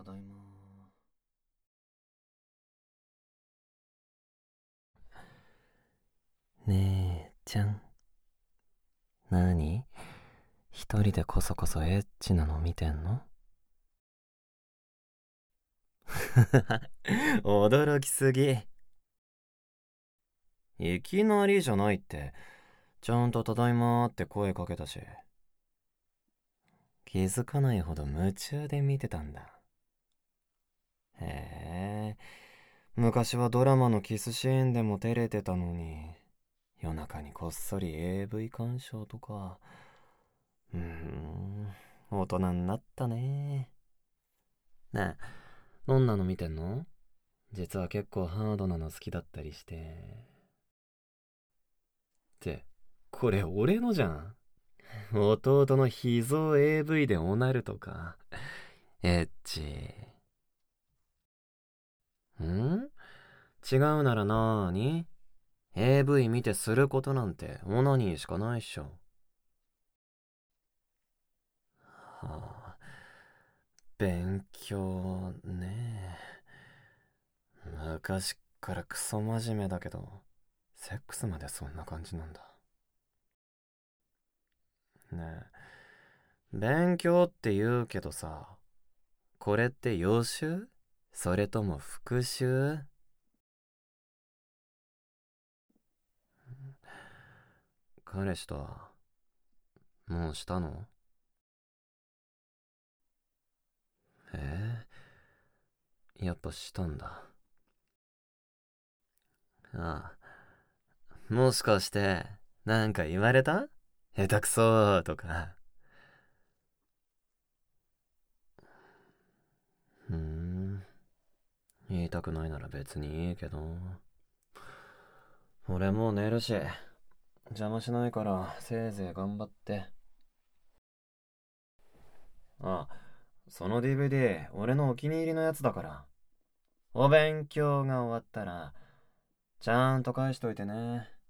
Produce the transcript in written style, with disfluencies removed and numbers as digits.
ただいま。ねえちゃん、なに一人でこそこそエッチなの見てんの？驚きすぎ。いきなりじゃないって、ちゃんとただいまーって声かけたし、気づかないほど夢中で見てたんだ。へえ、昔はドラマのキスシーンでも照れてたのに、夜中にこっそり AV 鑑賞とか。大人になったね。ねえ、どんなの見てんの？実は結構ハードなの好きだったりして。って、これ俺のじゃん。弟の秘蔵 AV でおなるとか。エッチ。ん違うならなーに？ AV 見てすることなんてオナニーしかないっしょ。はあ、勉強ね。昔からクソ真面目だけど、セックスまでそんな感じなんだ。ねえ、勉強って言うけどさ、これって予習？それとも復習？彼氏とはもうしたの？えやっぱしたんだ。ああ、もしかしてなんか言われた？下手くそーとか。うーん、言いたくないなら別にいいけど。俺もう寝るし、邪魔しないからせいぜい頑張って。あ、その DVD 俺のお気に入りのやつだから、お勉強が終わったらちゃんと返しといてね。